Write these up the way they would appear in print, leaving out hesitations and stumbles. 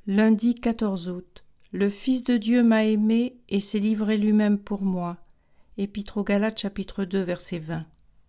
Lundi 14 août. Le Fils de Dieu m'a aimé et s'est livré lui-même pour moi. Épître aux Galates, chapitre 2, verset 20.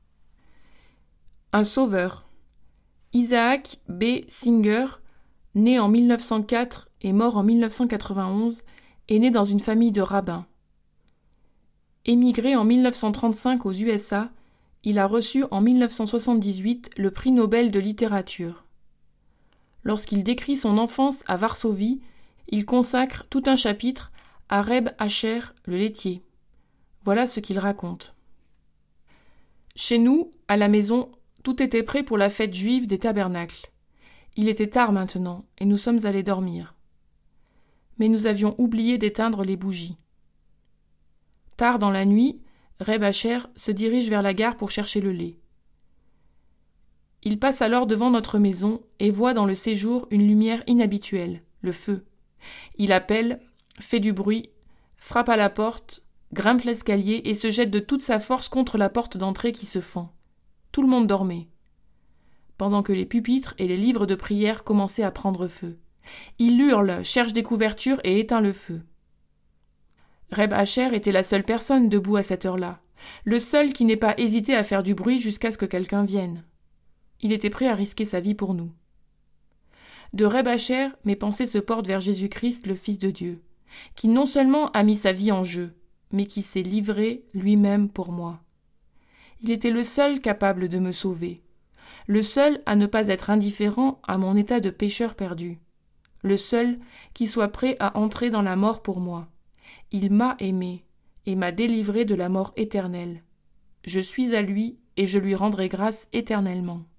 Un sauveur. Isaac B. Singer, né en 1904 et mort en 1991, est né dans une famille de rabbins. Émigré en 1935 aux USA, il a reçu en 1978 le prix Nobel de littérature. Lorsqu'il décrit son enfance à Varsovie, il consacre tout un chapitre à Reb Asher, le laitier. Voilà ce qu'il raconte. Chez nous, à la maison, tout était prêt pour la fête juive des tabernacles. Il était tard maintenant, et nous sommes allés dormir. Mais nous avions oublié d'éteindre les bougies. Tard dans la nuit, Reb Asher se dirige vers la gare pour chercher le lait. Il passe alors devant notre maison et voit dans le séjour une lumière inhabituelle, le feu. Il appelle, fait du bruit, frappe à la porte, grimpe l'escalier et se jette de toute sa force contre la porte d'entrée qui se fend. Tout le monde dormait, pendant que les pupitres et les livres de prière commençaient à prendre feu. Il hurle, cherche des couvertures et éteint le feu. Reb Asher était la seule personne debout à cette heure-là, le seul qui n'ait pas hésité à faire du bruit jusqu'à ce que quelqu'un vienne. Il était prêt à risquer sa vie pour nous. De Reb Asher, mes pensées se portent vers Jésus-Christ, le Fils de Dieu, qui non seulement a mis sa vie en jeu, mais qui s'est livré lui-même pour moi. Il était le seul capable de me sauver, le seul à ne pas être indifférent à mon état de pécheur perdu, le seul qui soit prêt à entrer dans la mort pour moi. Il m'a aimé et m'a délivré de la mort éternelle. Je suis à lui et je lui rendrai grâce éternellement.